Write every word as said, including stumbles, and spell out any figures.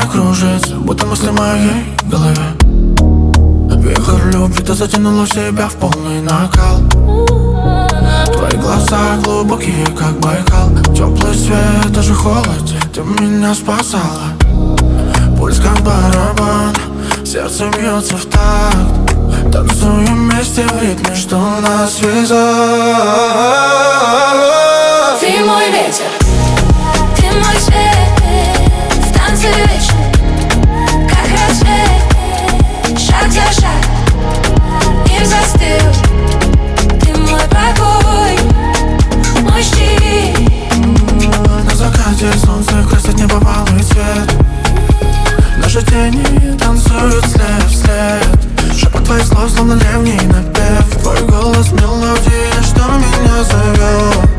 кружится, будто мысли в моей голове. Вихрь любви, ты затянула себя в полный накал. Твои глаза глубокие, как Байкал. Теплый свет, даже холоде, ты меня спасала. Пульс как барабан, сердце бьется в такт. Танцуем вместе в ритме, что нас связал. Ты мой ветер, ты мой свет, в танце вечном, как рассвет. Шаг за шаг, мир застыл. Ты мой покой, мой щит. На закате солнце красит небывалый цвет. Наши тени танцуют след в след. Шепот твоих слов, словно древний напев. Твой голос мелодия, что меня зовет.